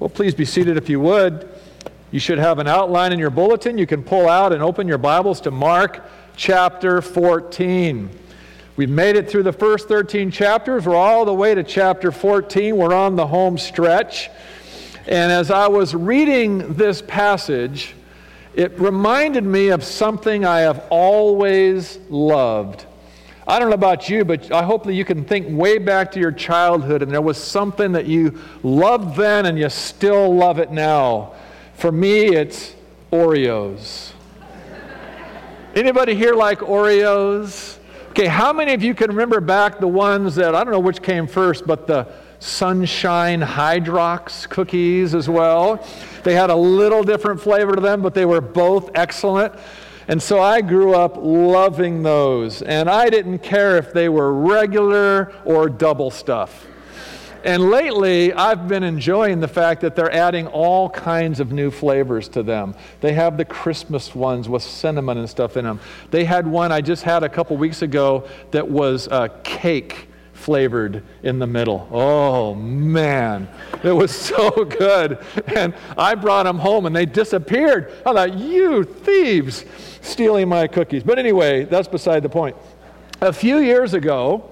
Well, please be seated if you would. You should have an outline in your bulletin. You can pull out and open your Bibles to Mark chapter 14. We've made it through the first 13 chapters. We're all the way to chapter 14. We're on the home stretch. And as I was reading this passage, it reminded me of something I have always loved. I don't know about you, but I hope that you can think way back to your childhood and there was something that you loved then and you still love it now. For me, it's Oreos. Anybody here like Oreos? Okay, how many of you can remember back the ones that, I don't know which came first, but the Sunshine Hydrox cookies as well? They had a little different flavor to them, but they were both excellent. And so I grew up loving those, and I didn't care if they were regular or double stuff. And lately, I've been enjoying the fact that they're adding all kinds of new flavors to them. They have the Christmas ones with cinnamon and stuff in them. They had one I just had a couple weeks ago that was cake flavored in the middle. Oh man, it was so good. And I brought them home and they disappeared. I thought, you thieves, stealing my cookies. But anyway, that's beside the point. A few years ago,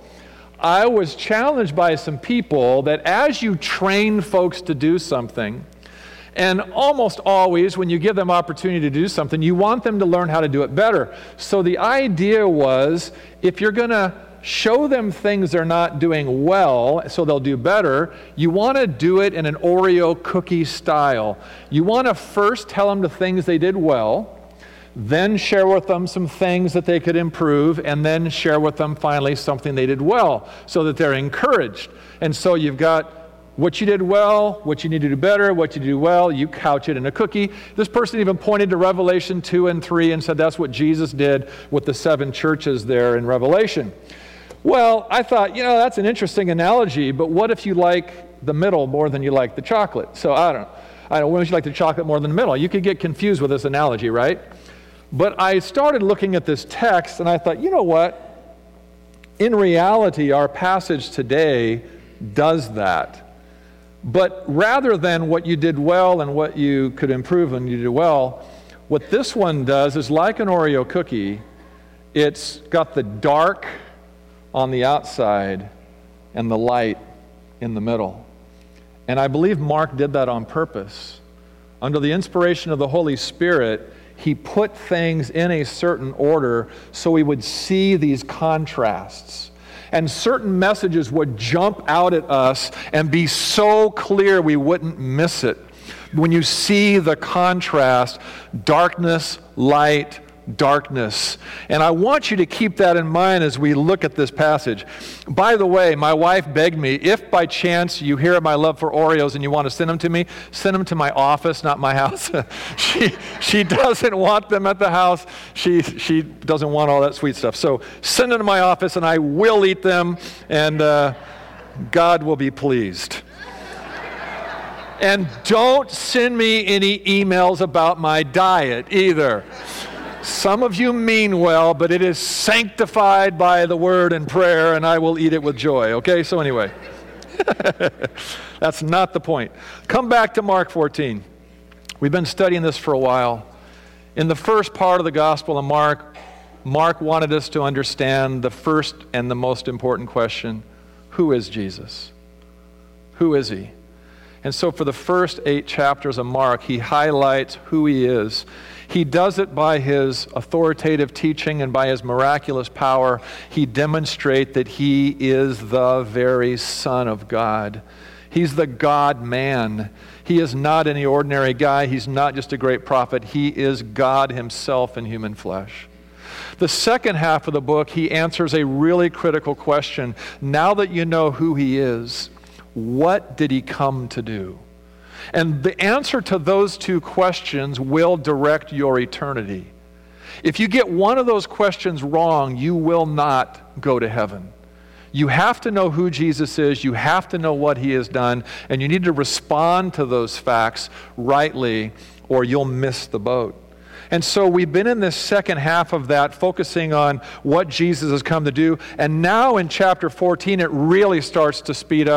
I was challenged by some people that as you train folks to do something, and almost always when you give them opportunity to do something, you want them to learn how to do it better. So the idea was, if you're going to show them things they're not doing well so they'll do better, you want to do it in an Oreo cookie style. You want to first tell them the things they did well, then share with them some things that they could improve, and then share with them finally something they did well so that they're encouraged. And so you've got what you did well, what you need to do better, what you do well, you couch it in a cookie. This person even pointed to Revelation 2 and 3 and said that's what Jesus did with the 7 churches there in Revelation. Well, I thought, that's an interesting analogy, but what if you like the middle more than you like the chocolate? So I don't know, when would you like the chocolate more than the middle? You could get confused with this analogy, right? But I started looking at this text and I thought, you know what? In reality, our passage today does that. But rather than what you did well and what you could improve when you did well, what this one does is like an Oreo cookie, it's got the dark on the outside and the light in the middle. And I believe Mark did that on purpose. Under the inspiration of the Holy Spirit, he put things in a certain order so we would see these contrasts. And certain messages would jump out at us and be so clear we wouldn't miss it. When you see the contrast, darkness, light, darkness. And I want you to keep that in mind as we look at this passage. By the way, my wife begged me, if by chance you hear of my love for Oreos and you want to send them to me, send them to my office, not my house. She doesn't want them at the house. She doesn't want all that sweet stuff. So send them to my office and I will eat them, and God will be pleased. And don't send me any emails about my diet either. Some of you mean well, but it is sanctified by the word and prayer, and I will eat it with joy. Okay, so anyway, that's not the point. Come back to Mark 14. We've been studying this for a while. In the first part of the Gospel of Mark wanted us to understand the first and the most important question: who is Jesus? Who is he? And so for the first 8 chapters of Mark, he highlights who he is. He does it by his authoritative teaching and by his miraculous power. He demonstrates that he is the very Son of God. He's the God-man. He is not any ordinary guy. He's not just a great prophet. He is God himself in human flesh. The second half of the book, he answers a really critical question. Now that you know who he is, what did he come to do? And the answer to those 2 questions will direct your eternity. If you get one of those questions wrong, you will not go to heaven. You have to know who Jesus is, you have to know what he has done, and you need to respond to those facts rightly, or you'll miss the boat. And so we've been in this second half of that, focusing on what Jesus has come to do. And now in chapter 14, it really starts to speed up.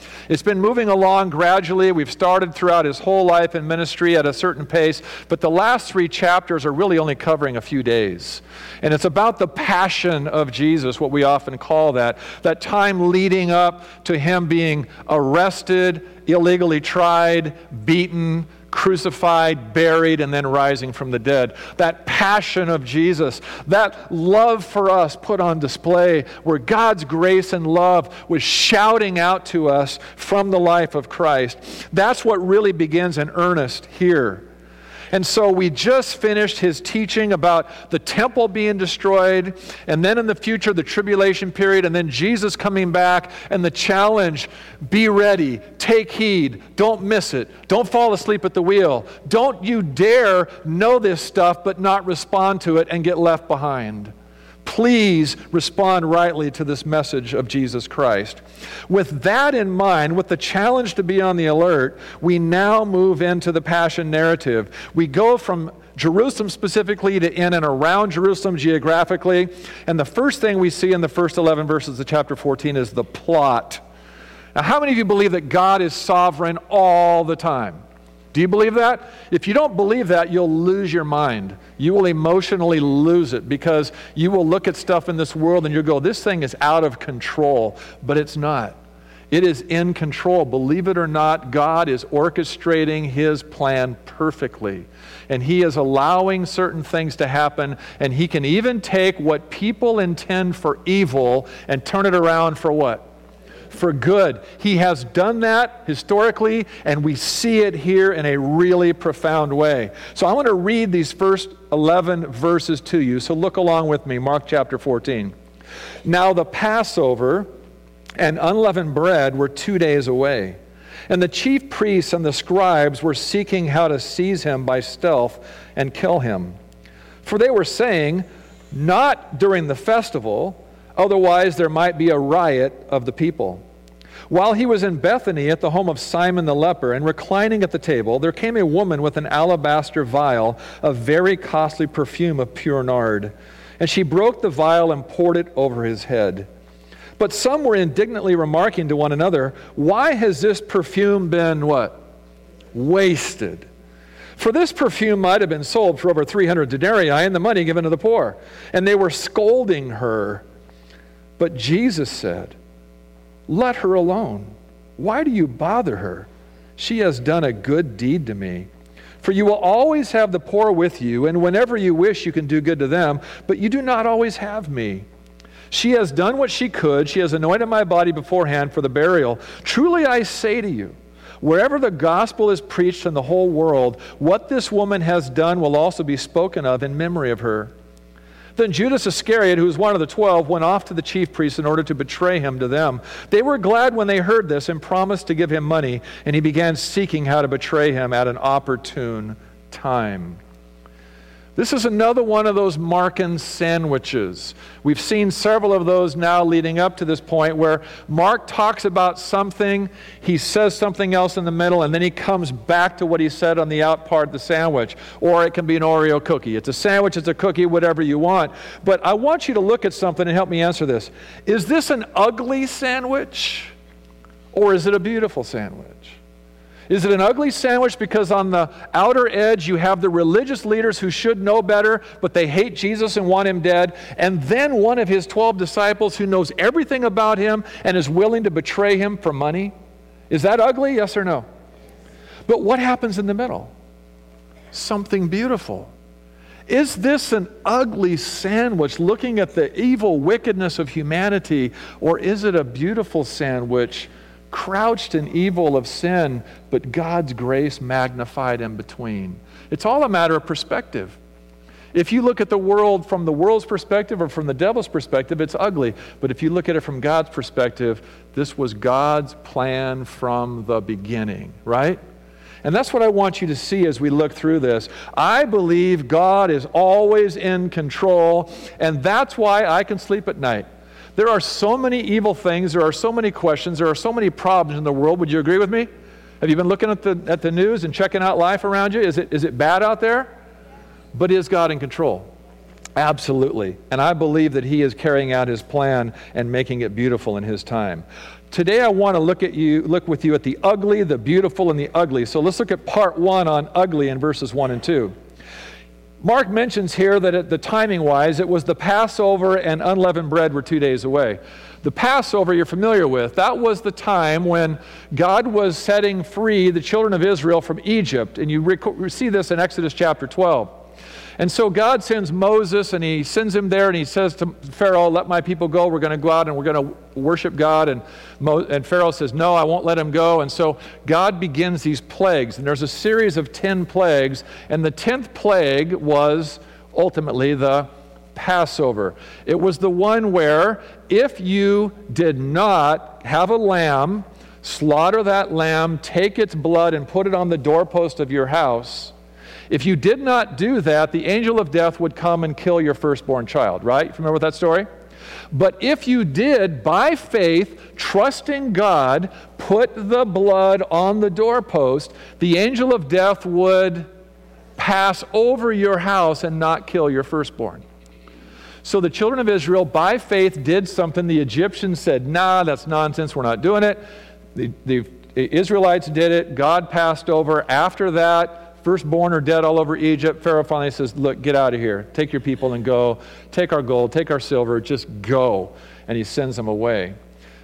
It's been moving along gradually. We've started throughout his whole life and ministry at a certain pace, but the last 3 chapters are really only covering a few days. And it's about the passion of Jesus, what we often call that time leading up to him being arrested, illegally tried, beaten, crucified, buried, and then rising from the dead. That passion of Jesus, that love for us put on display, where God's grace and love was shouting out to us from the life of Christ. That's what really begins in earnest here. And so we just finished his teaching about the temple being destroyed, and then in the future, the tribulation period, and then Jesus coming back, and the challenge, be ready, take heed, don't miss it, don't fall asleep at the wheel. Don't you dare know this stuff but not respond to it and get left behind. Please respond rightly to this message of Jesus Christ. With that in mind, with the challenge to be on the alert, we now move into the Passion narrative. We go from Jerusalem specifically to in and around Jerusalem geographically, and the first thing we see in the first 11 verses of chapter 14 is the plot. Now, how many of you believe that God is sovereign all the time? Do you believe that? If you don't believe that, you'll lose your mind. You will emotionally lose it, because you will look at stuff in this world and you'll go, this thing is out of control. But it's not. It is in control. Believe it or not, God is orchestrating his plan perfectly. And he is allowing certain things to happen, and he can even take what people intend for evil and turn it around for what? For good. He has done that historically, and we see it here in a really profound way. So I want to read these first 11 verses to you. So look along with me, Mark chapter 14. Now the Passover and unleavened bread were 2 days away, and the chief priests and the scribes were seeking how to seize him by stealth and kill him. For they were saying, not during the festival, otherwise there might be a riot of the people. While he was in Bethany at the home of Simon the leper and reclining at the table, there came a woman with an alabaster vial of very costly perfume of pure nard. And she broke the vial and poured it over his head. But some were indignantly remarking to one another, why has this perfume been what? Wasted. For this perfume might have been sold for over 300 denarii and the money given to the poor. And they were scolding her. But Jesus said, let her alone. Why do you bother her? She has done a good deed to me. For you will always have the poor with you, and whenever you wish you can do good to them, but you do not always have me. She has done what she could. She has anointed my body beforehand for the burial. Truly I say to you, wherever the gospel is preached in the whole world, what this woman has done will also be spoken of in memory of her. Then Judas Iscariot, who was one of the 12, went off to the chief priests in order to betray him to them. They were glad when they heard this and promised to give him money, and he began seeking how to betray him at an opportune time. This is another one of those Markan sandwiches. We've seen several of those now leading up to this point where Mark talks about something, he says something else in the middle, and then he comes back to what he said on the out part of the sandwich. Or it can be an Oreo cookie. It's a sandwich, it's a cookie, whatever you want. But I want you to look at something and help me answer this. Is this an ugly sandwich, or is it a beautiful sandwich? Is it an ugly sandwich because on the outer edge you have the religious leaders who should know better, but they hate Jesus and want him dead, and then one of his 12 disciples who knows everything about him and is willing to betray him for money? Is that ugly? Yes or no? But what happens in the middle? Something beautiful. Is this an ugly sandwich looking at the evil wickedness of humanity, or is it a beautiful sandwich crouched in evil of sin, but God's grace magnified in between? It's all a matter of perspective. If you look at the world from the world's perspective or from the devil's perspective, it's ugly. But if you look at it from God's perspective, this was God's plan from the beginning, right? And that's what I want you to see as we look through this. I believe God is always in control, and that's why I can sleep at night. There are so many evil things, there are so many questions, there are so many problems in the world. Would you agree with me? Have you been looking at the news and checking out life around you? Is it bad out there? But is God in control? Absolutely. And I believe that he is carrying out his plan and making it beautiful in his time. today I want to look with you at the ugly, the beautiful, and the ugly. So let's look at part 1 on ugly in verses 1 and 2. Mark mentions here that at the timing-wise, it was the Passover and unleavened bread were 2 days away. The Passover you're familiar with. That was the time when God was setting free the children of Israel from Egypt. And you see this in Exodus chapter 12. And so God sends Moses, and he sends him there, and he says to Pharaoh, let my people go. We're going to go out and we're going to worship God. And Pharaoh says, no, I won't let him go. And so God begins these plagues. And there's a series of 10 plagues. And the 10th plague was ultimately the Passover. It was the one where if you did not have a lamb, slaughter that lamb, take its blood and put it on the doorpost of your house. If you did not do that, the angel of death would come and kill your firstborn child, right? You remember that story? But if you did, by faith, trusting God, put the blood on the doorpost, the angel of death would pass over your house and not kill your firstborn. So the children of Israel, by faith, did something. The Egyptians said, nah, that's nonsense, we're not doing it. The Israelites did it. God passed over. After that, firstborn are dead all over Egypt. Pharaoh finally says, look, get out of here. Take your people and go. Take our gold, take our silver, just go. And he sends them away.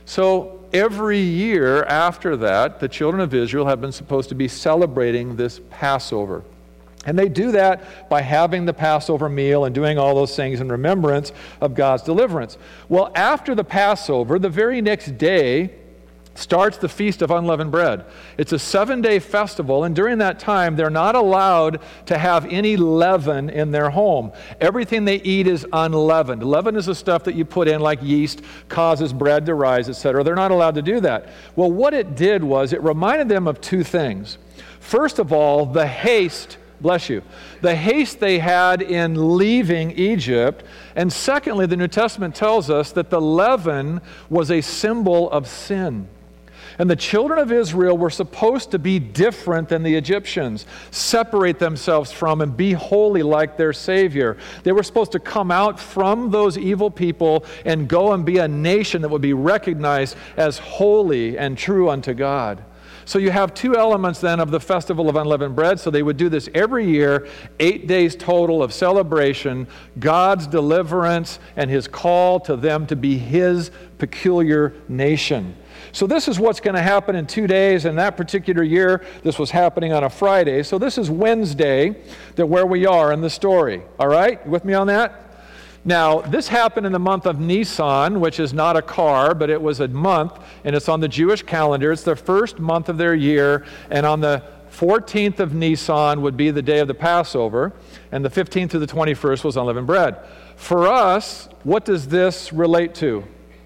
So every year after that, the children of Israel have been supposed to be celebrating this Passover. And they do that by having the Passover meal and doing all those things in remembrance of God's deliverance. Well, after the Passover, the very next day, starts the Feast of Unleavened Bread. It's a 7-day festival, and during that time, they're not allowed to have any leaven in their home. Everything they eat is unleavened. Leaven is the stuff that you put in, like yeast, causes bread to rise, etc. They're not allowed to do that. Well, what it did was it reminded them of two things. First of all, the haste, bless you, the haste they had in leaving Egypt. And secondly, the New Testament tells us that the leaven was a symbol of sin. And the children of Israel were supposed to be different than the Egyptians, separate themselves from and be holy like their Savior. They were supposed to come out from those evil people and go and be a nation that would be recognized as holy and true unto God. So you have two elements then of the Festival of Unleavened Bread. So they would do this every year, 8 days total of celebration, God's deliverance and His call to them to be His peculiar nation. So this is what's going to happen in 2 days. And that particular year, this was happening on a Friday. So this is Wednesday, where we are in the story. All right? You with me on that? Now, this happened in the month of Nisan, which is not a car, but it was a month, and it's on the Jewish calendar. It's the first month of their year, and on the 14th of Nisan would be the day of the Passover, and the 15th to the 21st was unleavened bread. For us, what does this relate to?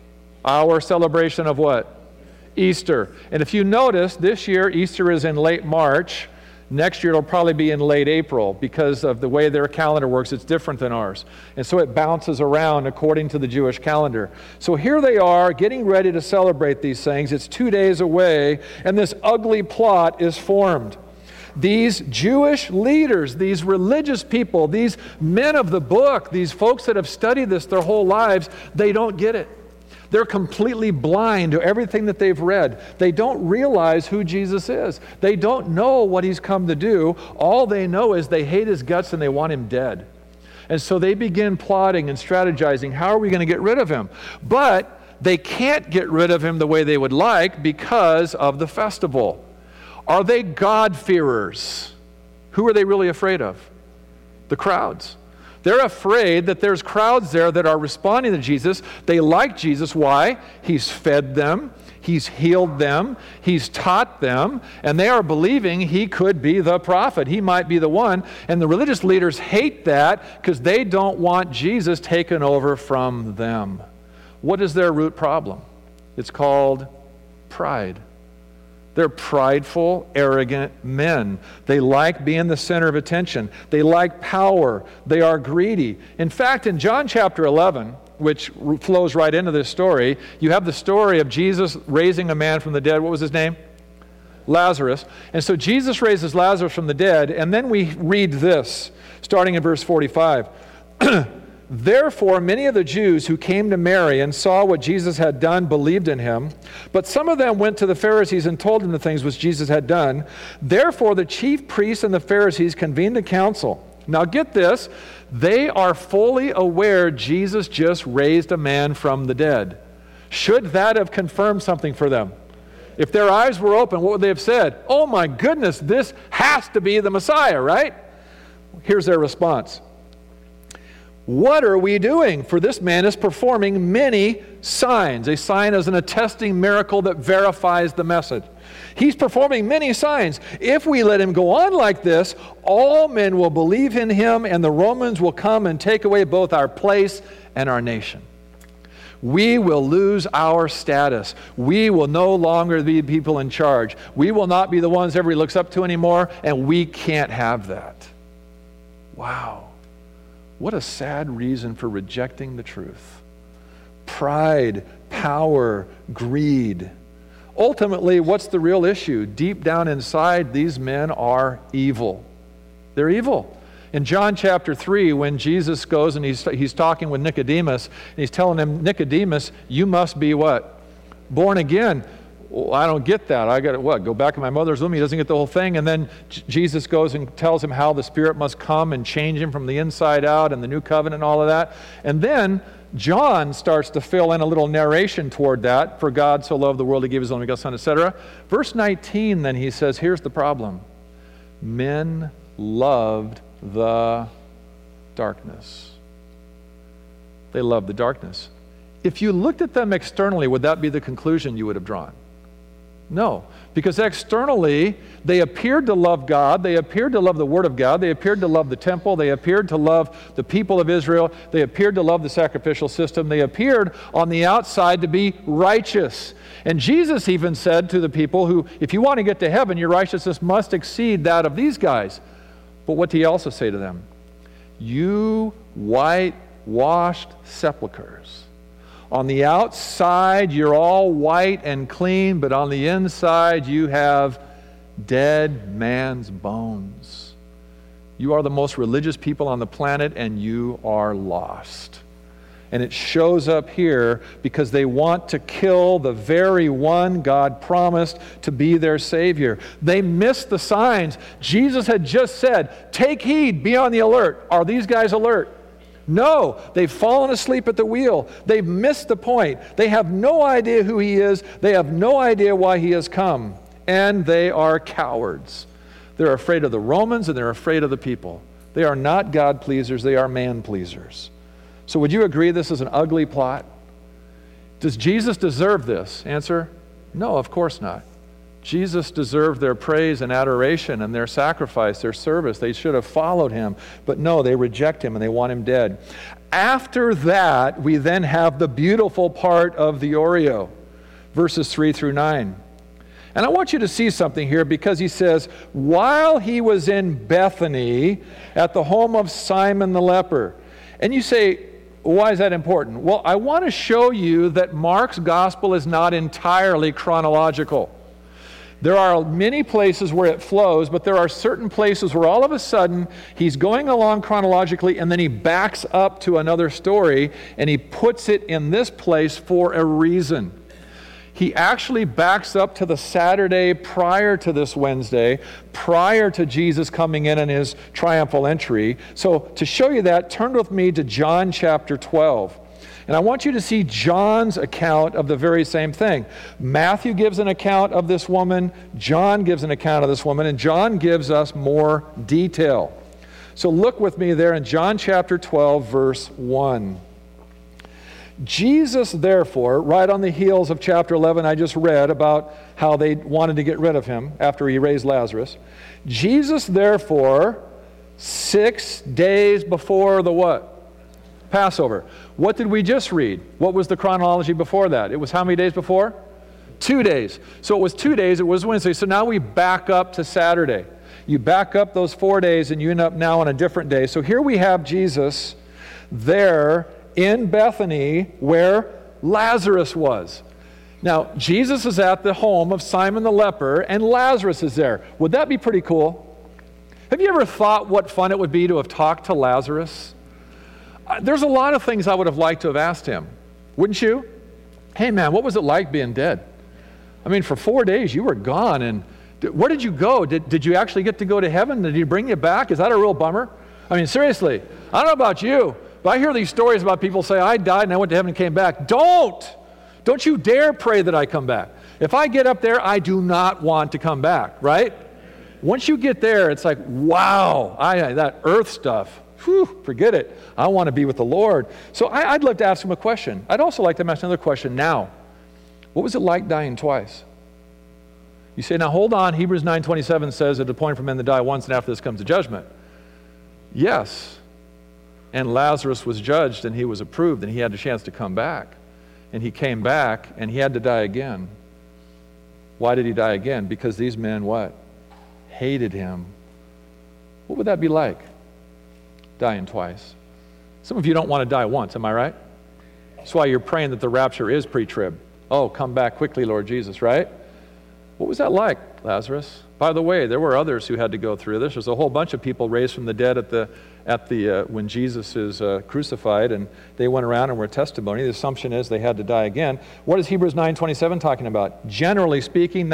Our celebration of what? Easter. And if you notice, this year Easter is in late March. Next year it'll probably be in late April because of the way their calendar works. It's different than ours. And so it bounces around according to the Jewish calendar. So here they are getting ready to celebrate these things. It's 2 days away, and this ugly plot is formed. These Jewish leaders, these religious people, these men of the book, these folks that have studied this their whole lives, they don't get it. They're completely blind to everything that they've read. They don't realize who Jesus is. They don't know what He's come to do. All they know is they hate His guts and they want Him dead. And so they begin plotting and strategizing. How are we going to get rid of Him? But they can't get rid of Him the way they would like because of the festival. Are they God-fearers? Who are they really afraid of? The crowds. They're afraid that there's crowds there that are responding to Jesus. They like Jesus. Why? He's fed them. He's healed them. He's taught them. And they are believing He could be the prophet. He might be the one. And the religious leaders hate that because they don't want Jesus taken over from them. What is their root problem? It's called pride. They're prideful, arrogant men. They like being the center of attention. They like power. They are greedy. In fact, in John chapter 11, which flows right into this story, you have the story of Jesus raising a man from the dead. What was his name? Lazarus. And so Jesus raises Lazarus from the dead, and then we read this, starting in verse 45. Therefore, many of the Jews who came to Mary and saw what Jesus had done believed in him. But some of them went to the Pharisees and told them the things which Jesus had done. Therefore, the chief priests and the Pharisees convened a council. Now get this, they are fully aware Jesus just raised a man from the dead. Should that have confirmed something for them? If their eyes were open, what would they have said? Oh my goodness, this has to be the Messiah, right? Here's their response. What are we doing? For this man is performing many signs. A sign is an attesting miracle that verifies the message. He's performing many signs. If we let him go on like this, all men will believe in him, and the Romans will come and take away both our place and our nation. We will lose our status. We will no longer be people in charge. We will not be the ones everybody looks up to anymore, and we can't have that. Wow. What a sad reason for rejecting the truth. Pride, power, greed. Ultimately, what's the real issue? Deep down inside, these men are evil. They're evil. In John chapter 3, when Jesus goes and he's talking with Nicodemus, and he's telling him, Nicodemus, you must be what? Born again. Well, I don't get that. I got to what? Go back in my mother's womb? He doesn't get the whole thing. And then Jesus goes and tells him how the Spirit must come and change him from the inside out and the new covenant and all of that. And then John starts to fill in a little narration toward that. For God so loved the world, he gave his only begotten Son, etc. Verse 19, then he says, here's the problem. Men loved the darkness. They loved the darkness. If you looked at them externally, would that be the conclusion you would have drawn? No, because externally, they appeared to love God, they appeared to love the Word of God, they appeared to love the temple, they appeared to love the people of Israel, they appeared to love the sacrificial system, they appeared on the outside to be righteous. And Jesus even said to the people who, if you want to get to heaven, your righteousness must exceed that of these guys. But what did he also say to them? You whitewashed sepulchres. On the outside, you're all white and clean, but on the inside, you have dead man's bones. You are the most religious people on the planet, and you are lost. And it shows up here because they want to kill the very one God promised to be their Savior. They missed the signs. Jesus had just said, take heed, be on the alert. Are these guys alert? No, they've fallen asleep at the wheel. They've missed the point. They have no idea who he is. They have no idea why he has come. And they are cowards. They're afraid of the Romans and they're afraid of the people. They are not God pleasers, they are man pleasers. So would you agree this is an ugly plot? Does Jesus deserve this? Answer, no, of course not. Jesus deserved their praise and adoration and their sacrifice, their service. They should have followed him. But no, they reject him and they want him dead. After that, we then have the beautiful part of the Oreo, verses 3 through 9. And I want you to see something here because he says, while he was in Bethany at the home of Simon the leper. And you say, why is that important? Well, I want to show you that Mark's gospel is not entirely chronological. There are many places where it flows, but there are certain places where all of a sudden he's going along chronologically and then he backs up to another story and he puts it in this place for a reason. He actually backs up to the Saturday prior to this Wednesday, prior to Jesus coming in his triumphal entry. So to show you that, turn with me to John chapter 12. And I want you to see John's account of the very same thing. Matthew gives an account of this woman, John gives an account of this woman, and John gives us more detail. So look with me there in John chapter 12, verse 1. Jesus, therefore, right on the heels of chapter 11 I just read about how they wanted to get rid of him after he raised Lazarus. Jesus, therefore, 6 days before the what? Passover. What did we just read? What was the chronology before that? It was how many days before? 2 days. So it was 2 days, it was Wednesday. So now we back up to Saturday. You back up those 4 days and you end up now on a different day. So here we have Jesus there in Bethany where Lazarus was. Now, Jesus is at the home of Simon the leper and Lazarus is there. Would that be pretty cool? Have you ever thought what fun it would be to have talked to Lazarus? There's a lot of things I would have liked to have asked him. Wouldn't you? Hey, man, what was it like being dead? I mean, for 4 days you were gone, and where did you go? Did you actually get to go to heaven? Did he bring you back? Is that a real bummer? I mean, seriously, I don't know about you, but I hear these stories about people say, I died and I went to heaven and came back. Don't you dare pray that I come back. If I get up there, I do not want to come back, right? Once you get there, it's like, wow, that earth stuff, whew, forget it. I want to be with the Lord. So I'd love to ask him a question. I'd also like to ask another question now. What was it like dying twice? You say, now hold on, Hebrews 9:27 says at the point for men to die once, and after this comes the judgment. Yes, and Lazarus was judged and he was approved and he had a chance to come back. And he came back and he had to die again. Why did he die again? Because these men, what? Hated him. What would that be like? Dying twice. Some of you don't want to die once, am I right? That's why you're praying that the rapture is pre-trib. Oh, come back quickly, Lord Jesus, right? What was that like, Lazarus? By the way, there were others who had to go through this. There's a whole bunch of people raised from the dead when Jesus is crucified, and they went around and were testimony. The assumption is they had to die again. What is Hebrews 9:27 talking about? Generally speaking,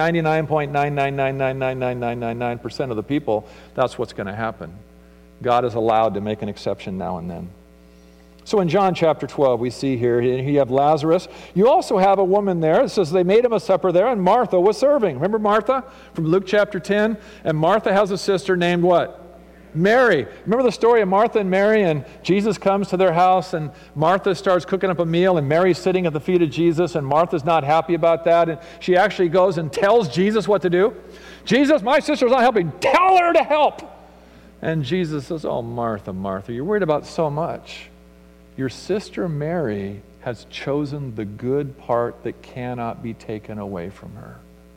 99.9999999% of the people, that's what's going to happen. God is allowed to make an exception now and then. So in John chapter 12, we see here, you have Lazarus. You also have a woman there. It says they made him a supper there, and Martha was serving. Remember Martha from Luke chapter 10? And Martha has a sister named what? Mary. Remember the story of Martha and Mary, and Jesus comes to their house, and Martha starts cooking up a meal, and Mary's sitting at the feet of Jesus, and Martha's not happy about that, and she actually goes and tells Jesus what to do. Jesus, my sister's not helping. Tell her to help. And Jesus says, oh, Martha, Martha, you're worried about so much. Your sister Mary has chosen the good part that cannot be taken away from her.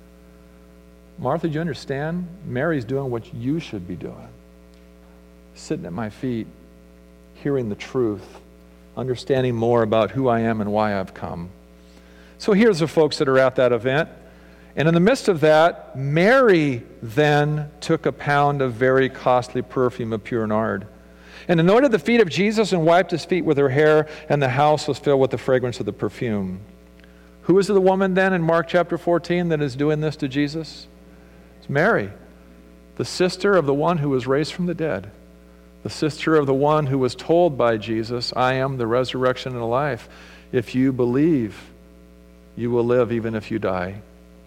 Martha, do you understand? Mary's doing what you should be doing. Sitting at my feet, hearing the truth, understanding more about who I am and why I've come. So here's the folks that are at that event. And in the midst of that, Mary then took a pound of very costly perfume of pure nard and anointed the feet of Jesus and wiped his feet with her hair, and the house was filled with the fragrance of the perfume. Who is the woman then in Mark chapter 14 that is doing this to Jesus? It's Mary, the sister of the one who was raised from the dead, the sister of the one who was told by Jesus, I am the resurrection and the life. If you believe, you will live even if you die.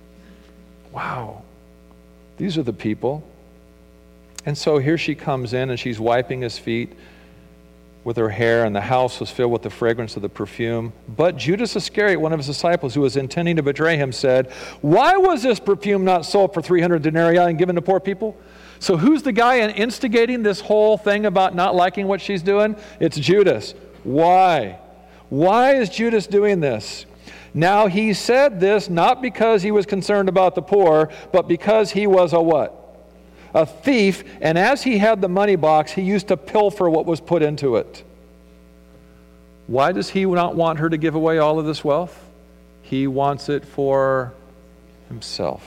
Wow. These are the people. And so here she comes in and she's wiping his feet with her hair, and the house was filled with the fragrance of the perfume. But Judas Iscariot, one of his disciples who was intending to betray him, said, why was this perfume not sold for 300 denarii and given to poor people? So who's the guy instigating this whole thing about not liking what she's doing? It's Judas. Why? Why is Judas doing this? Now he said this not because he was concerned about the poor, but because he was a what? A thief, and as he had the money box, he used to pilfer what was put into it. Why does he not want her to give away all of this wealth? He wants it for himself.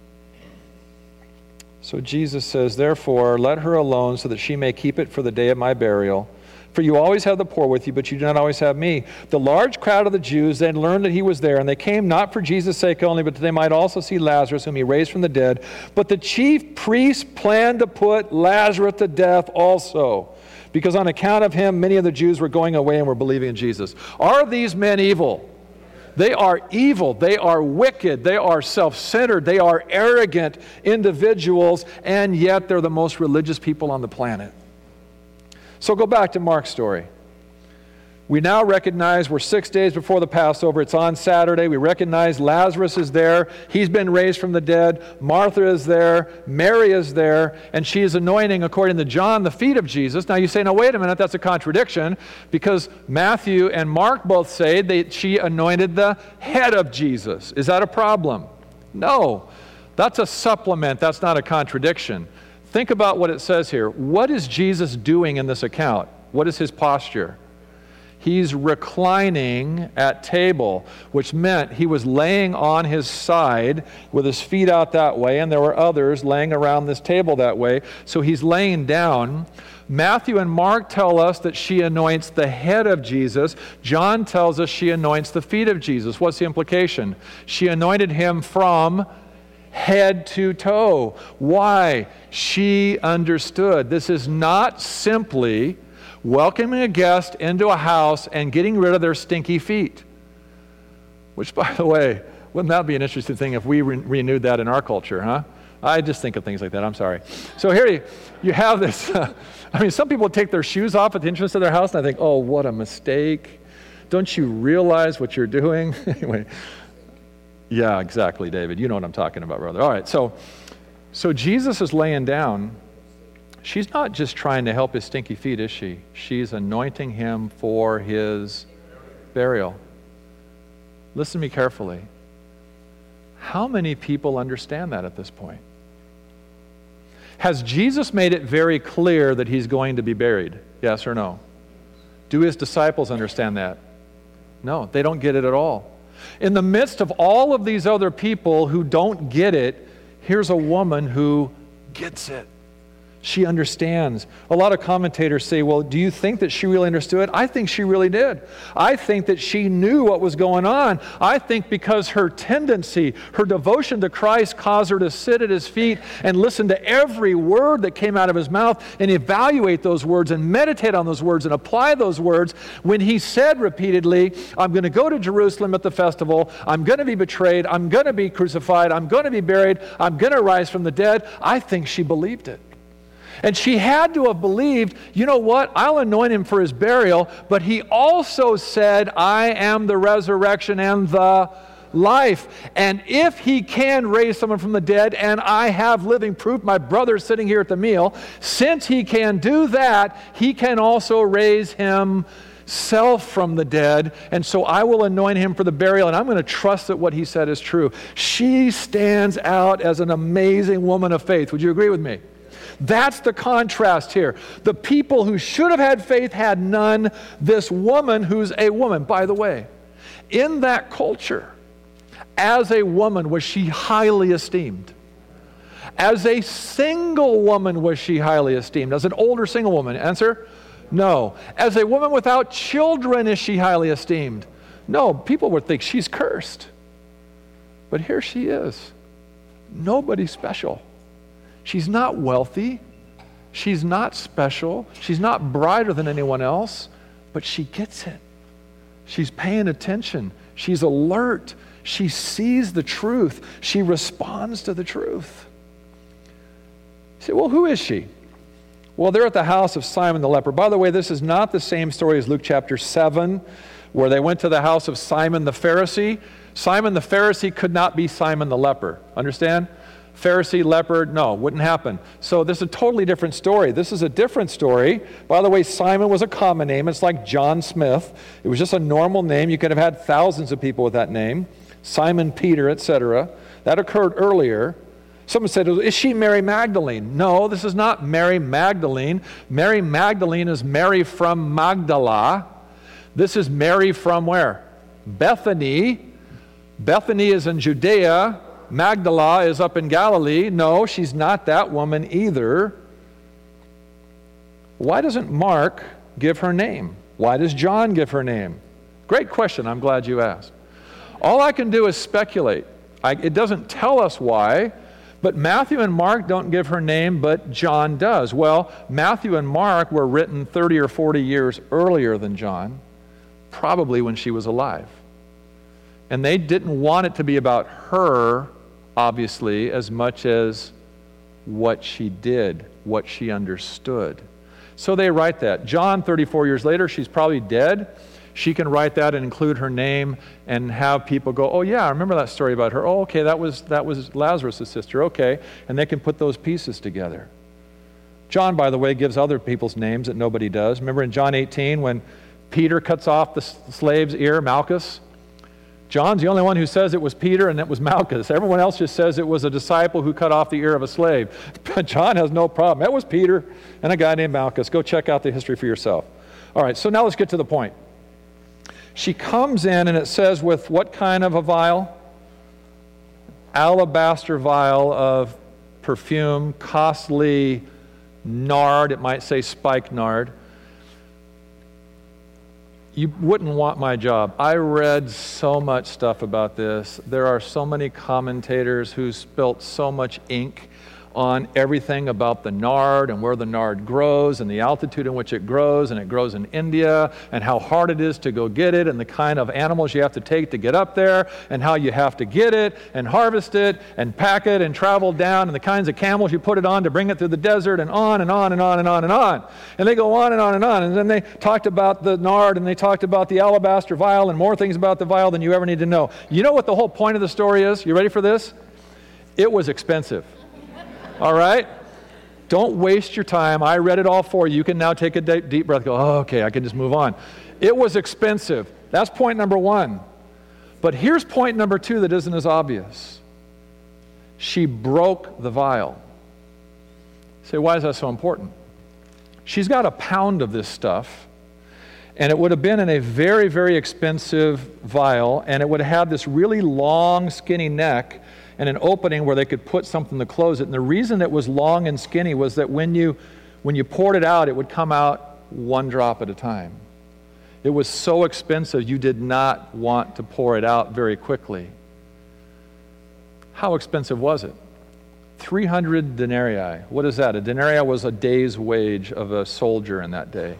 So Jesus says, therefore, let her alone so that she may keep it for the day of my burial. For you always have the poor with you, but you do not always have me. The large crowd of the Jews then learned that he was there, and they came not for Jesus' sake only, but that they might also see Lazarus, whom he raised from the dead. But the chief priests planned to put Lazarus to death also, because on account of him, many of the Jews were going away and were believing in Jesus. Are these men evil? They are evil. They are wicked. They are self-centered. They are arrogant individuals, and yet they're the most religious people on the planet. So go back to Mark's story. We now recognize we're 6 days before the Passover. It's on Saturday. We recognize Lazarus is there. He's been raised from the dead. Martha is there. Mary is there. And she is anointing, according to John, the feet of Jesus. Now you say, no, wait a minute, that's a contradiction, because Matthew and Mark both say that she anointed the head of Jesus. Is that a problem? No. That's a supplement. That's not a contradiction. Think about what it says here. What is Jesus doing in this account? What is his posture? He's reclining at table, which meant he was laying on his side with his feet out that way, and there were others laying around this table that way. So he's laying down. Matthew and Mark tell us that she anoints the head of Jesus. John tells us she anoints the feet of Jesus. What's the implication? She anointed him from head to toe. Why? She understood. This is not simply welcoming a guest into a house and getting rid of their stinky feet. Which, by the way, wouldn't that be an interesting thing if we renewed that in our culture, huh? I just think of things like that. I'm sorry. So here you have this. Some people take their shoes off at the entrance of their house, and I think, oh, what a mistake. Don't you realize what you're doing? Anyway. Yeah, exactly, David. You know what I'm talking about, brother. All right, so Jesus is laying down. She's not just trying to help his stinky feet, is she? She's anointing him for his burial. Listen to me carefully. How many people understand that at this point? Has Jesus made it very clear that he's going to be buried? Yes or no? Do his disciples understand that? No, they don't get it at all. In the midst of all of these other people who don't get it, here's a woman who gets it. She understands. A lot of commentators say, well, do you think that she really understood? I think she really did. I think that she knew what was going on. I think because her tendency, her devotion to Christ caused her to sit at his feet and listen to every word that came out of his mouth and evaluate those words and meditate on those words and apply those words. When he said repeatedly, I'm going to go to Jerusalem at the festival, I'm going to be betrayed, I'm going to be crucified, I'm going to be buried, I'm going to rise from the dead, I think she believed it. And she had to have believed, you know what, I'll anoint him for his burial, but he also said, I am the resurrection and the life. And if he can raise someone from the dead, and I have living proof, my brother's sitting here at the meal, since he can do that, he can also raise himself from the dead, and so I will anoint him for the burial, and I'm going to trust that what he said is true. She stands out as an amazing woman of faith. Would you agree with me? That's the contrast here. The people who should have had faith had none. This woman who's a woman. By the way, in that culture, as a woman was she highly esteemed. As a single woman was she highly esteemed. As an older single woman, answer? No. As a woman without children is she highly esteemed? No. People would think she's cursed. But here she is. Nobody special. She's not wealthy. She's not special. She's not brighter than anyone else, but she gets it. She's paying attention. She's alert. She sees the truth. She responds to the truth. You say, well, who is she? Well, they're at the house of Simon the leper. By the way, this is not the same story as Luke chapter 7, where they went to the house of Simon the Pharisee. Simon the Pharisee could not be Simon the leper. Understand? Pharisee, leper, no, wouldn't happen. So this is a totally different story. This is a different story. By the way, Simon was a common name. It's like John Smith. It was just a normal name. You could have had thousands of people with that name. Simon Peter, etc. That occurred earlier. Someone said, is she Mary Magdalene? No, this is not Mary Magdalene. Mary Magdalene is Mary from Magdala. This is Mary from where? Bethany. Bethany is in Judea. Magdala is up in Galilee. No, she's not that woman either. Why doesn't Mark give her name? Why does John give her name? Great question. I'm glad you asked. All I can do is speculate. It doesn't tell us why, but Matthew and Mark don't give her name, but John does. Well, Matthew and Mark were written 30 or 40 years earlier than John, probably when she was alive. And they didn't want it to be about her, obviously, as much as what she did, what she understood. So they write that. John, 34 years later, she's probably dead. She can write that and include her name and have people go, oh yeah, I remember that story about her. Oh, okay, that was Lazarus' sister. Okay, and they can put those pieces together. John, by the way, gives other people's names that nobody does. Remember in John 18 when Peter cuts off the slave's ear, Malchus? John's the only one who says it was Peter and it was Malchus. Everyone else just says it was a disciple who cut off the ear of a slave. But John has no problem. It was Peter and a guy named Malchus. Go check out the history for yourself. All right, so now let's get to the point. She comes in, and it says, with what kind of a vial? Alabaster vial of perfume, costly nard, it might say spikenard. You wouldn't want my job. I read so much stuff about this. There are so many commentators who spilt so much ink on everything about the nard and where the nard grows and the altitude in which it grows, and it grows in India, and how hard it is to go get it, and the kind of animals you have to take to get up there, and how you have to get it and harvest it and pack it and travel down, and the kinds of camels you put it on to bring it through the desert, and on and on and on and on and on. And they go on and on and on. And then they talked about the nard, and they talked about the alabaster vial, and more things about the vial than you ever need to know. You know what the whole point of the story is? You ready for this? It was expensive. All right? Don't waste your time. I read it all for you. You can now take a deep breath and go, oh, okay, I can just move on. It was expensive. That's point number one. But here's point number two that isn't as obvious. She broke the vial. You say, why is that so important? She's got a pound of this stuff, and it would have been in a very, very expensive vial, and it would have had this really long, skinny neck and an opening where they could put something to close it. And the reason it was long and skinny was that when you poured it out, it would come out one drop at a time. It was so expensive, you did not want to pour it out very quickly. How expensive was it? 300 denarii. What is that? A denarii was a day's wage of a soldier in that day.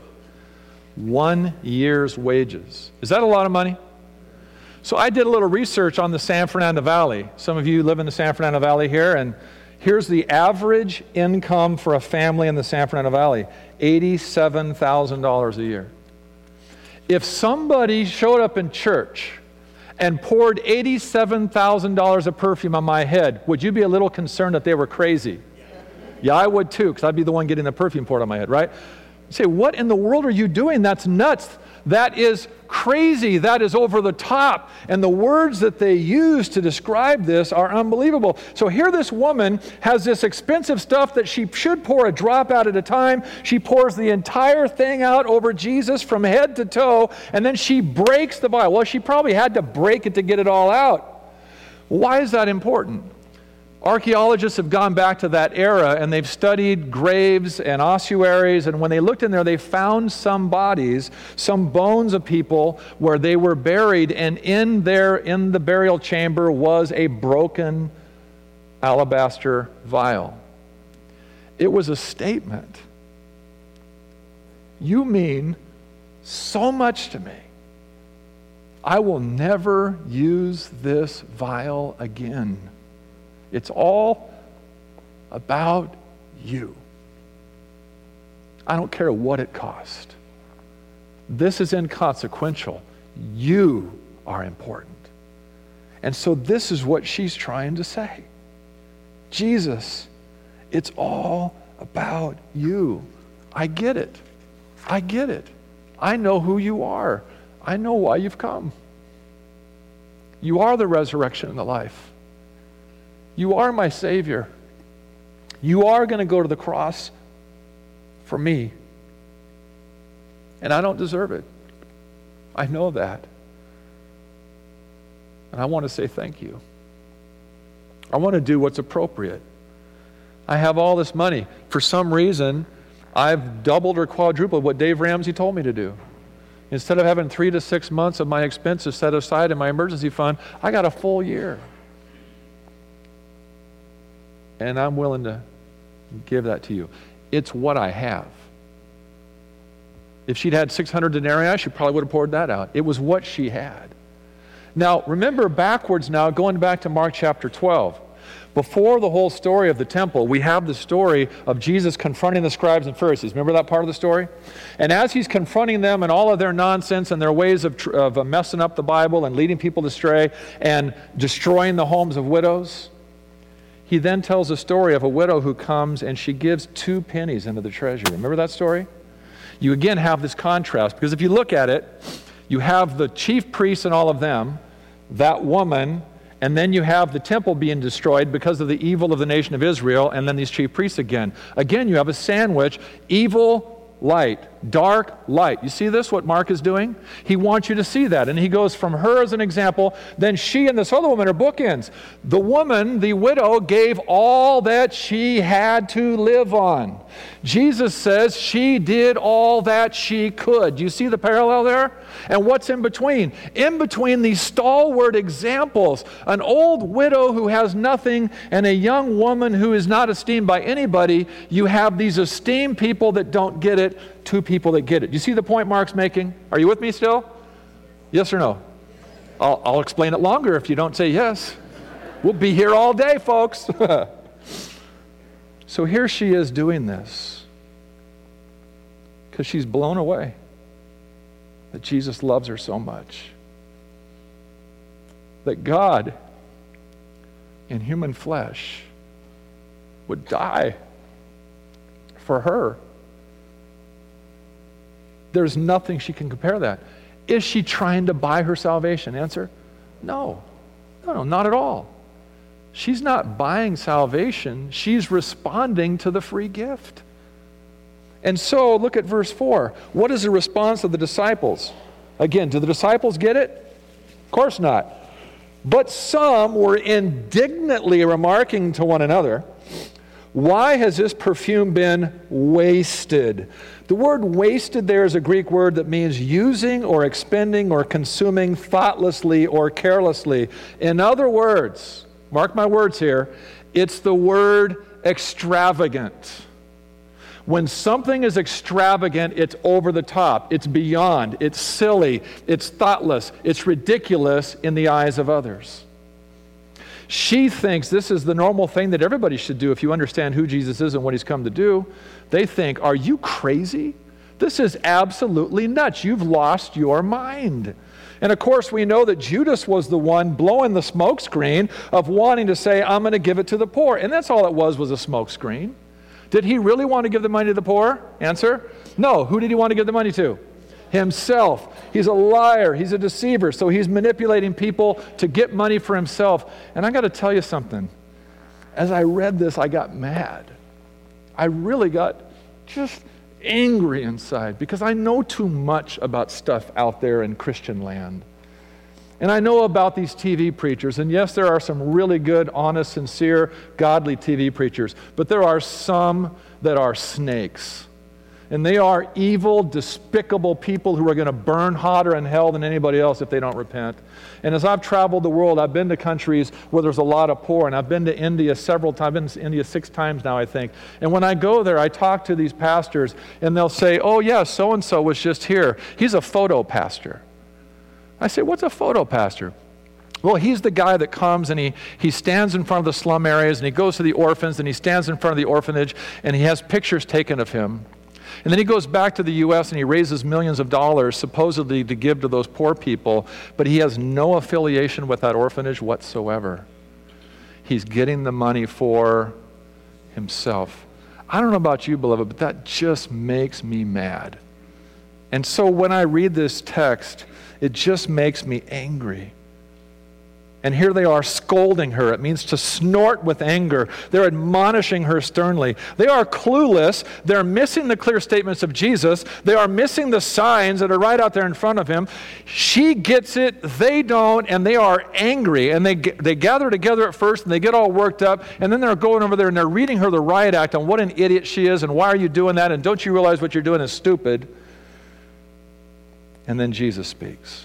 1 year's wages. Is that a lot of money? So I did a little research on the San Fernando Valley. Some of you live in the San Fernando Valley here, and here's the average income for a family in the San Fernando Valley, $87,000 a year. If somebody showed up in church and poured $87,000 of perfume on my head, would you be a little concerned that they were crazy? Yeah, I would too, because I'd be the one getting the perfume poured on my head, right? You say, what in the world are you doing? That's nuts. That is crazy. That is over the top. And the words that they use to describe this are unbelievable. So here this woman has this expensive stuff that she should pour a drop out at a time. She pours the entire thing out over Jesus from head to toe, and then she breaks the vial. Well, she probably had to break it to get it all out. Why is that important? Archaeologists have gone back to that era, and they've studied graves and ossuaries, and when they looked in there, they found some bodies, some bones of people where they were buried, and in the burial chamber was a broken alabaster vial. It was a statement. You mean so much to me. I will never use this vial again. It's all about you. I don't care what it cost. This is inconsequential. You are important. And so this is what she's trying to say. Jesus, it's all about you. I get it. I get it. I know who you are. I know why you've come. You are the resurrection and the life. You are my Savior. You are going to go to the cross for me. And I don't deserve it. I know that. And I want to say thank you. I want to do what's appropriate. I have all this money. For some reason, I've doubled or quadrupled what Dave Ramsey told me to do. Instead of having 3 to 6 months of my expenses set aside in my emergency fund, I got a full year. And I'm willing to give that to you. It's what I have. If she'd had 600 denarii, she probably would have poured that out. It was what she had. Now, remember backwards now, going back to Mark chapter 12. Before the whole story of the temple, we have the story of Jesus confronting the scribes and Pharisees. Remember that part of the story? And as he's confronting them and all of their nonsense and their ways of messing up the Bible and leading people astray and destroying the homes of widows, he then tells a story of a widow who comes and she gives 2 pennies into the treasury. Remember that story? You again have this contrast, because if you look at it, you have the chief priests and all of them, that woman, and then you have the temple being destroyed because of the evil of the nation of Israel, and then these chief priests again. Again, you have a sandwich, evil light, dark light. You see this, what Mark is doing? He wants you to see that. And he goes from her as an example, then she and this other woman are bookends. The woman, the widow, gave all that she had to live on. Jesus says she did all that she could. Do you see the parallel there? And what's in between? In between these stalwart examples, an old widow who has nothing and a young woman who is not esteemed by anybody, you have these esteemed people that don't get it, two people that get it. Do you see the point Mark's making? Are you with me still? Yes or no? I'll explain it longer if you don't say yes. We'll be here all day, folks. So here she is doing this because she's blown away that Jesus loves her so much. That God in human flesh would die for her. There's nothing she can compare that. Is she trying to buy her salvation? Answer, no. No, not at all. She's not buying salvation. She's responding to the free gift. And so, look at verse 4. What is the response of the disciples? Again, do the disciples get it? Of course not. But some were indignantly remarking to one another, "Why has this perfume been wasted?" The word wasted there is a Greek word that means using or expending or consuming thoughtlessly or carelessly. In other words, mark my words here, it's the word extravagant. When something is extravagant, it's over the top, it's beyond, it's silly, it's thoughtless, it's ridiculous in the eyes of others. She thinks this is the normal thing that everybody should do if you understand who Jesus is and what he's come to do. They think, are you crazy? This is absolutely nuts. You've lost your mind. And of course, we know that Judas was the one blowing the smoke screen of wanting to say, I'm going to give it to the poor. And that's all it was a smoke screen. Did he really want to give the money to the poor? Answer, no. Who did he want to give the money to? Himself. He's a liar. He's a deceiver. So he's manipulating people to get money for himself. And I got to tell you something. As I read this, I got mad. I really got just angry inside because I know too much about stuff out there in Christian land. And I know about these TV preachers, and yes, there are some really good, honest, sincere, godly TV preachers, but there are some that are snakes. And they are evil, despicable people who are going to burn hotter in hell than anybody else if they don't repent. And as I've traveled the world, I've been to countries where there's a lot of poor, and I've been to India several times. I've been to India 6 times now, I think. And when I go there, I talk to these pastors, and they'll say, oh yeah, so-and-so was just here. He's a photo pastor. I say, what's a photo pastor? Well, he's the guy that comes and he stands in front of the slum areas and he goes to the orphans and he stands in front of the orphanage and he has pictures taken of him. And then he goes back to the U.S. and he raises millions of dollars supposedly to give to those poor people, but he has no affiliation with that orphanage whatsoever. He's getting the money for himself. I don't know about you, beloved, but that just makes me mad. And so when I read this text, it just makes me angry. And here they are scolding her. It means to snort with anger. They're admonishing her sternly. They are clueless. They're missing the clear statements of Jesus. They are missing the signs that are right out there in front of him. She gets it. They don't. And they are angry. And they gather together at first and they get all worked up. And then they're going over there and they're reading her the riot act on what an idiot she is and why are you doing that? And don't you realize what you're doing is stupid? And then Jesus speaks.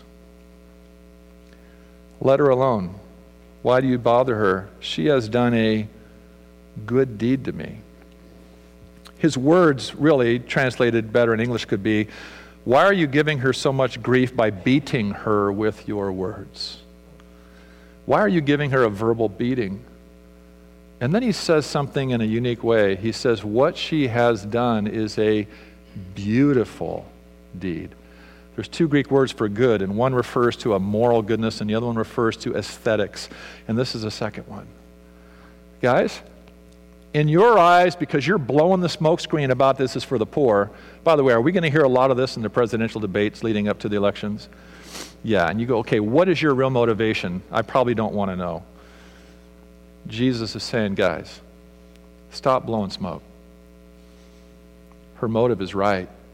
Let her alone. Why do you bother her? She has done a good deed to me. His words, really translated better in English, could be, why are you giving her so much grief by beating her with your words? Why are you giving her a verbal beating? And then he says something in a unique way. He says, what she has done is a beautiful deed. There's 2 Greek words for good, and one refers to a moral goodness, and the other one refers to aesthetics. And this is the second one. Guys, in your eyes, because you're blowing the smoke screen about this is for the poor, by the way, are we going to hear a lot of this in the presidential debates leading up to the elections? Yeah, and you go, okay, what is your real motivation? I probably don't want to know. Jesus is saying, guys, stop blowing smoke. Her motive is right.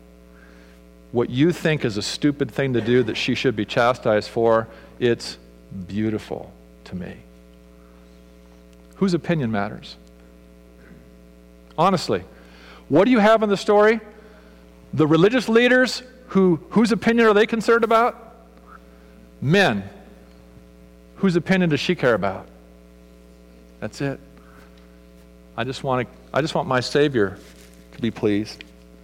what you think is a stupid thing to do that she should be chastised for, it's beautiful to me. Whose opinion matters? Honestly, what do you have in the story? The religious leaders, whose opinion are they concerned about? Men. Whose opinion does she care about? That's it. I just want my Savior to be pleased.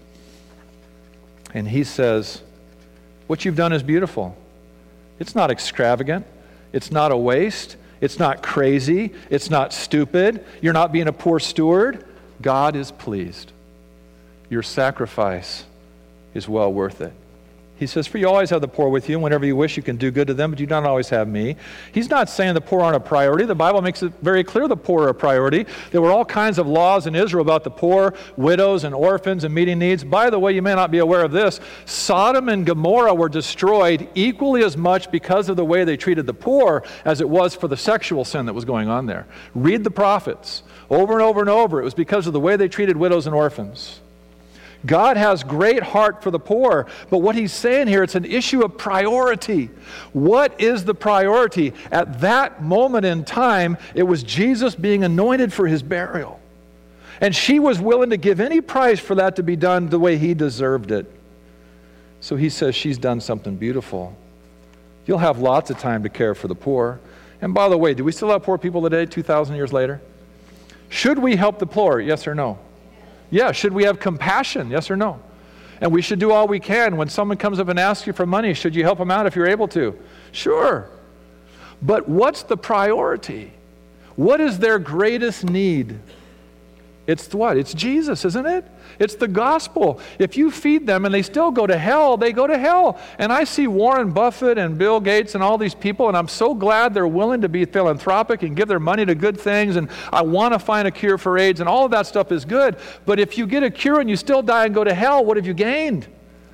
And he says, what you've done is beautiful. It's not extravagant. It's not a waste. It's not crazy. It's not stupid. You're not being a poor steward. God is pleased. Your sacrifice is well worth it. He says, for you always have the poor with you, and whenever you wish you can do good to them, but you don't always have me. He's not saying the poor aren't a priority. The Bible makes it very clear the poor are a priority. There were all kinds of laws in Israel about the poor, widows and orphans and meeting needs. By the way, you may not be aware of this. Sodom and Gomorrah were destroyed equally as much because of the way they treated the poor as it was for the sexual sin that was going on there. Read the prophets. Over and over and over, it was because of the way they treated widows and orphans. God has great heart for the poor, but what he's saying here, it's an issue of priority. What is the priority? At that moment in time, it was Jesus being anointed for his burial. And she was willing to give any price for that to be done the way he deserved it. So he says she's done something beautiful. You'll have lots of time to care for the poor. And by the way, do we still have poor people today, 2,000 years later? Should we help the poor? Yes or no? Yeah, should we have compassion? Yes or no? And we should do all we can. When someone comes up and asks you for money, should you help them out if you're able to? Sure. But what's the priority? What is their greatest need? It's what? It's Jesus, isn't it? It's the gospel. If you feed them and they still go to hell, they go to hell. And I see Warren Buffett and Bill Gates and all these people, and I'm so glad they're willing to be philanthropic and give their money to good things, and I want to find a cure for AIDS, and all of that stuff is good. But if you get a cure and you still die and go to hell, what have you gained?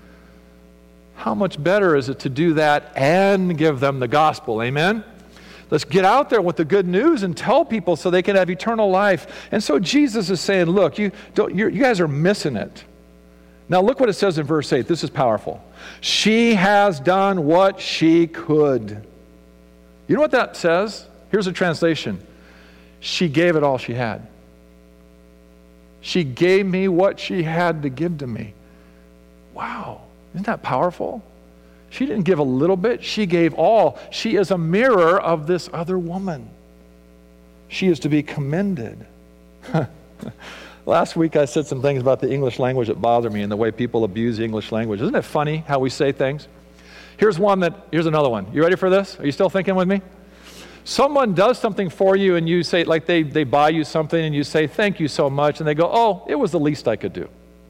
How much better is it to do that and give them the gospel? Amen? Let's get out there with the good news and tell people so they can have eternal life. And so Jesus is saying, look, you guys are missing it. Now look what it says in verse 8. This is powerful. She has done what she could. You know what that says? Here's a translation. She gave it all she had. She gave me what she had to give to me. Wow. Isn't that powerful? She didn't give a little bit. She gave all. She is a mirror of this other woman. She is to be commended. Last week I said some things about the English language that bother me and the way people abuse the English language. Isn't it funny how we say things? Here's another one. You ready for this? Are you still thinking with me? Someone does something for you and you say, like they buy you something and you say, thank you so much. And they go, oh, it was the least I could do.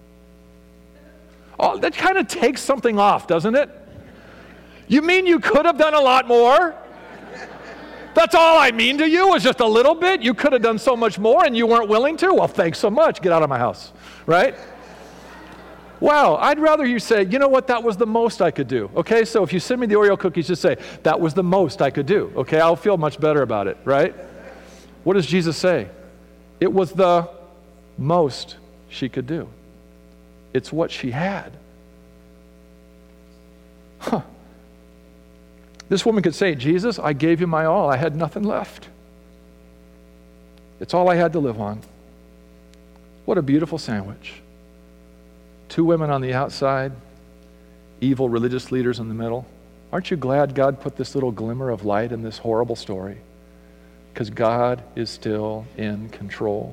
Oh, that kind of takes something off, doesn't it? You mean you could have done a lot more? That's all I mean to you, is just a little bit. You could have done so much more and you weren't willing to. Well, thanks so much. Get out of my house, right? Wow, I'd rather you say, you know what, that was the most I could do. Okay, so if you send me the Oreo cookies, just say, that was the most I could do. Okay, I'll feel much better about it, right? What does Jesus say? It was the most she could do. It's what she had. Huh. This woman could say, Jesus, I gave you my all. I had nothing left. It's all I had to live on. What a beautiful sandwich. 2 women on the outside, evil religious leaders in the middle. Aren't you glad God put this little glimmer of light in this horrible story? Because God is still in control.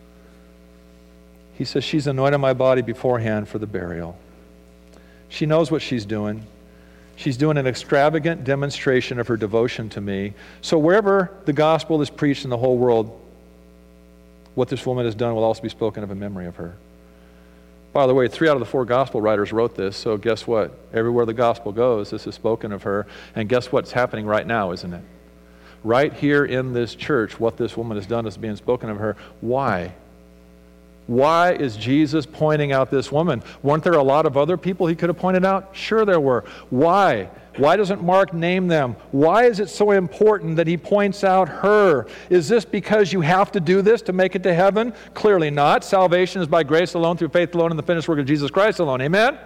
He says, she's anointed my body beforehand for the burial. She knows what she's doing. She's doing an extravagant demonstration of her devotion to me. So wherever the gospel is preached in the whole world, what this woman has done will also be spoken of in memory of her. By the way, 3 out of the 4 gospel writers wrote this, so guess what? Everywhere the gospel goes, this is spoken of her. And guess what's happening right now, isn't it? Right here in this church, what this woman has done is being spoken of her. Why? Why is Jesus pointing out this woman? Weren't there a lot of other people he could have pointed out? Sure there were. Why? Why doesn't Mark name them? Why is it so important that he points out her? Is this because you have to do this to make it to heaven? Clearly not. Salvation is by grace alone, through faith alone, in the finished work of Jesus Christ alone. Amen?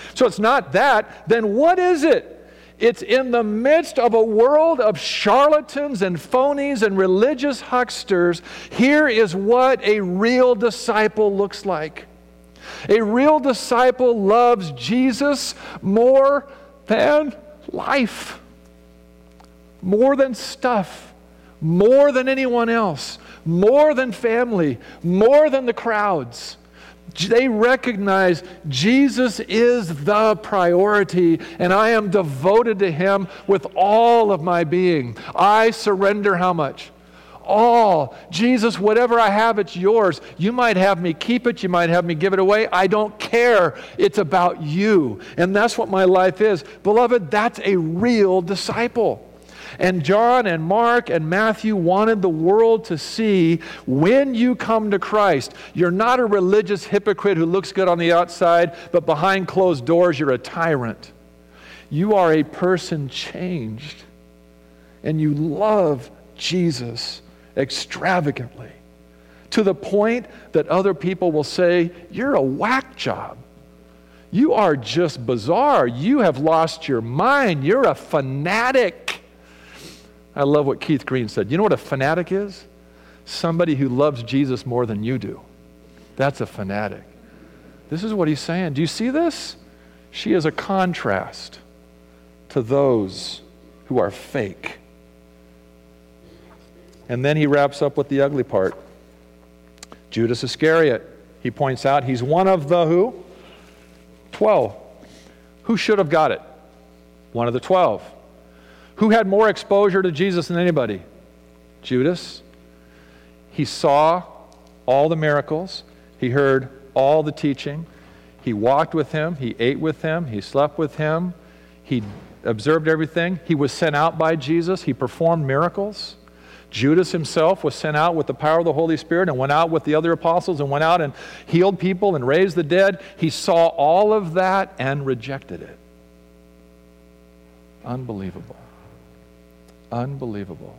So it's not that. Then what is it? It's in the midst of a world of charlatans and phonies and religious hucksters. Here is what a real disciple looks like. A real disciple loves Jesus more than life, more than stuff, more than anyone else, more than family, more than the crowds. They recognize Jesus is the priority, and I am devoted to Him with all of my being. I surrender how much? All. Jesus, whatever I have, it's yours. You might have me keep it. You might have me give it away. I don't care. It's about you. And that's what my life is. Beloved, that's a real disciple. And John and Mark and Matthew wanted the world to see, when you come to Christ, you're not a religious hypocrite who looks good on the outside, but behind closed doors you're a tyrant. You are a person changed, and you love Jesus extravagantly, to the point that other people will say, you're a whack job. You are just bizarre. You have lost your mind. You're a fanatic. I love what Keith Green said. You know what a fanatic is? Somebody who loves Jesus more than you do. That's a fanatic. This is what he's saying. Do you see this? She is a contrast to those who are fake. And then he wraps up with the ugly part. Judas Iscariot. He points out he's one of the who? 12. Who should have got it? One of the 12. Who had more exposure to Jesus than anybody? Judas. He saw all the miracles. He heard all the teaching. He walked with him. He ate with him. He slept with him. He observed everything. He was sent out by Jesus. He performed miracles. Judas himself was sent out with the power of the Holy Spirit and went out with the other apostles and went out and healed people and raised the dead. He saw all of that and rejected it. Unbelievable. Unbelievable.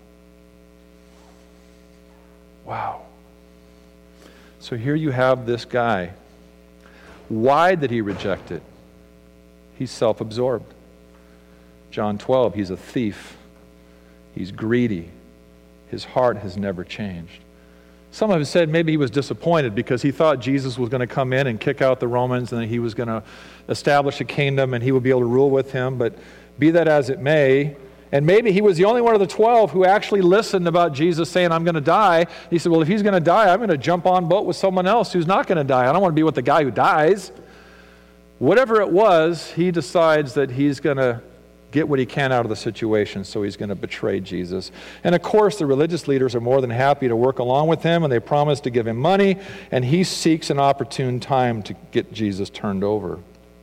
Wow. So here you have this guy. Why did he reject it? He's self-absorbed. John 12, he's a thief. He's greedy. His heart has never changed. Some have said maybe he was disappointed because he thought Jesus was going to come in and kick out the Romans and that he was going to establish a kingdom and he would be able to rule with him. But be that as it may, and maybe he was the only one of the 12 who actually listened about Jesus saying, I'm going to die. He said, well, if he's going to die, I'm going to jump on boat with someone else who's not going to die. I don't want to be with the guy who dies. Whatever it was, he decides that he's going to get what he can out of the situation, so he's going to betray Jesus. And of course, the religious leaders are more than happy to work along with him, and they promise to give him money, and he seeks an opportune time to get Jesus turned over.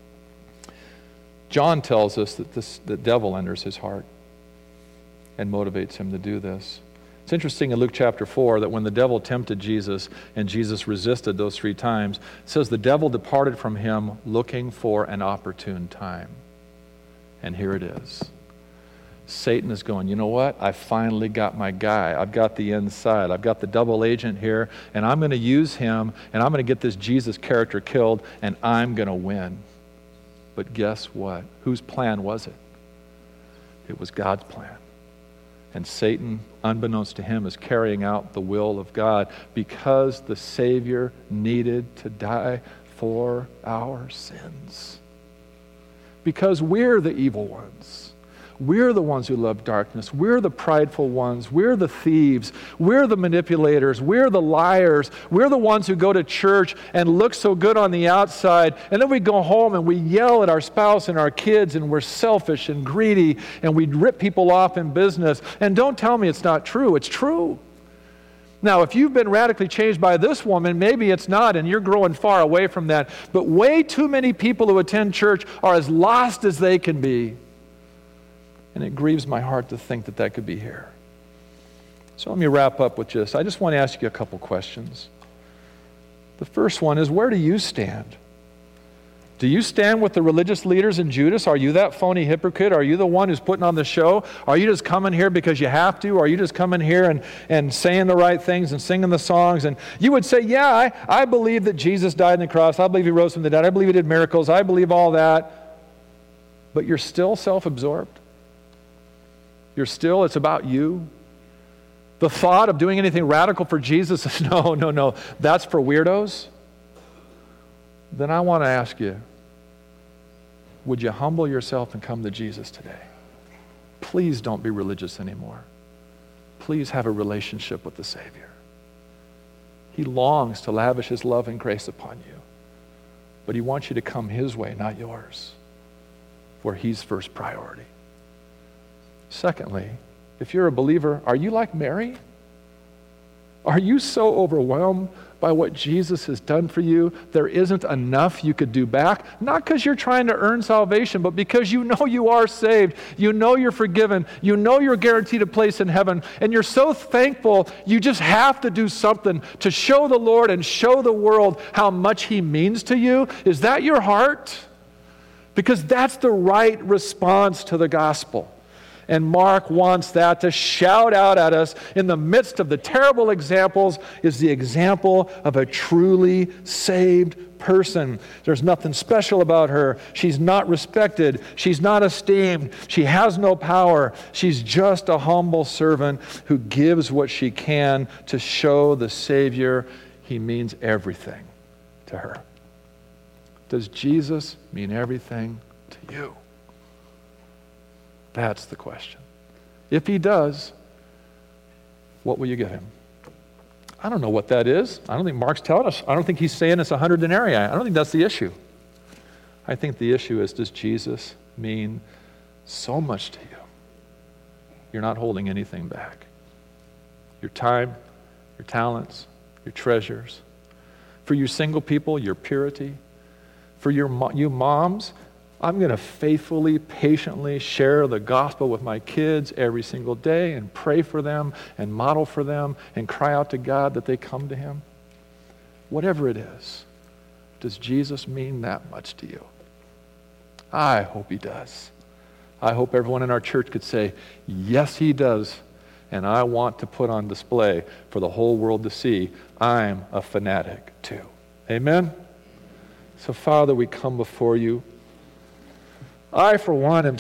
John tells us that the devil enters his heart and motivates him to do this. It's interesting in Luke chapter 4 that when the devil tempted Jesus and Jesus resisted those 3 times, it says the devil departed from him looking for an opportune time. And here it is. Satan is going, you know what? I finally got my guy. I've got the inside. I've got the double agent here, and I'm going to use him, and I'm going to get this Jesus character killed, and I'm going to win. But guess what? Whose plan was it? It was God's plan. And Satan, unbeknownst to him, is carrying out the will of God because the Savior needed to die for our sins. Because we're the evil ones. We're the ones who love darkness. We're the prideful ones. We're the thieves. We're the manipulators. We're the liars. We're the ones who go to church and look so good on the outside, and then we go home and we yell at our spouse and our kids, and we're selfish and greedy, and we rip people off in business. And don't tell me it's not true. It's true. Now, if you've been radically changed by this woman, maybe it's not, and you're growing far away from that. But way too many people who attend church are as lost as they can be. And it grieves my heart to think that that could be here. So let me wrap up with I just want to ask you a couple questions. The first one is, where do you stand? Do you stand with the religious leaders in Judas? Are you that phony hypocrite? Are you the one who's putting on the show? Are you just coming here because you have to? Are you just coming here and saying the right things and singing the songs? And you would say, yeah, I believe that Jesus died on the cross. I believe he rose from the dead. I believe he did miracles. I believe all that. But you're still self-absorbed. It's about you. The thought of doing anything radical for Jesus is no, that's for weirdos. Then I want to ask you, would you humble yourself and come to Jesus today? Please don't be religious anymore. Please have a relationship with the Savior. He longs to lavish his love and grace upon you, but he wants you to come his way, not yours, where he's first priority. Secondly, if you're a believer, are you like Mary? Are you so overwhelmed by what Jesus has done for you, there isn't enough you could do back? Not because you're trying to earn salvation, but because you know you are saved. You know you're forgiven. You know you're guaranteed a place in heaven. And you're so thankful you just have to do something to show the Lord and show the world how much he means to you. Is that your heart? Because that's the right response to the gospel. And Mark wants that to shout out at us in the midst of the terrible examples is the example of a truly saved person. There's nothing special about her. She's not respected. She's not esteemed. She has no power. She's just a humble servant who gives what she can to show the Savior he means everything to her. Does Jesus mean everything to you? That's the question. If he does, what will you give him? I don't know what that is. I don't think Mark's telling us. I don't think he's saying it's 100 denarii. I don't think that's the issue. I think the issue is, does Jesus mean so much to you? You're not holding anything back. Your time, your talents, your treasures. For you single people, your purity. For you moms, I'm going to faithfully, patiently share the gospel with my kids every single day and pray for them and model for them and cry out to God that they come to him. Whatever it is, does Jesus mean that much to you? I hope he does. I hope everyone in our church could say, yes, he does. And I want to put on display for the whole world to see I'm a fanatic too. Amen? So Father, we come before you. I, for one, am